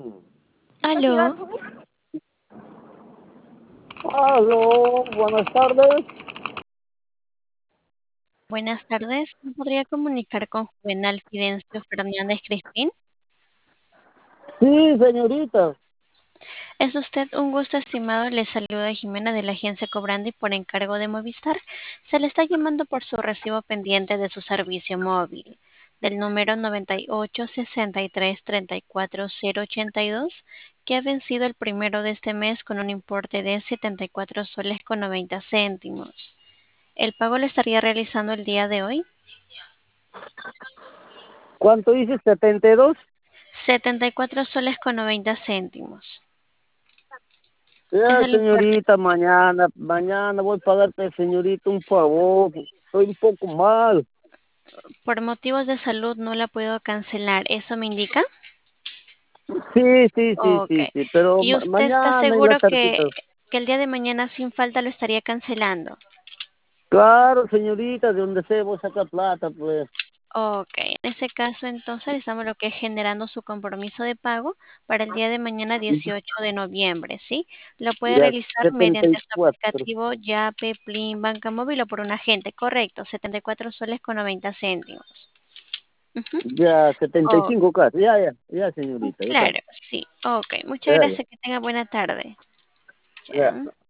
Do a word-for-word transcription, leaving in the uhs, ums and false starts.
Aló, Aló, buenas tardes. buenas tardes. ¿Me podría comunicar con Juvenal Fidencio Fernández Crispín? Sí, señorita. Es usted un gusto, estimado. Le saluda Jimena de la agencia Cobrandi por encargo de Movistar. Se le está llamando por su recibo pendiente de su servicio móvil del número noventa y ocho sesenta y tres treinta y cuatro cero ochenta y dos, que ha vencido el primero de este mes con un importe de setenta y cuatro soles con noventa céntimos. ¿El pago lo estaría realizando el día de hoy? ¿Cuánto dices? ¿setenta y dos? setenta y cuatro soles con noventa céntimos. Es Ya, el importe. señorita, mañana, mañana voy a pagarte, señorita, un favor. Estoy un poco mal. Por motivos de salud no la puedo cancelar. ¿Eso me indica? Sí, sí, sí, Ok. sí, sí, pero ¿Y ma- usted está mañana en la seguro que, tardita. que el día de mañana sin falta lo estaría cancelando? Claro, señorita, de donde sea voy a sacar plata, pues. Ok. En ese caso, entonces, estamos lo que es generando su compromiso de pago para el día de mañana dieciocho de noviembre, ¿sí? Lo puede Ya, realizar setenta y mediante su cuatro. aplicativo Yape, Plin, Banca Móvil o por un agente. Correcto, setenta y cuatro soles con noventa céntimos. Ujú. Ya, setenta y Ok. cinco casi. Ya, ya, ya, señorita, ya está. Claro, sí. Ok, muchas Ya, ya, gracias. Que tenga buena tarde. ya. Ya.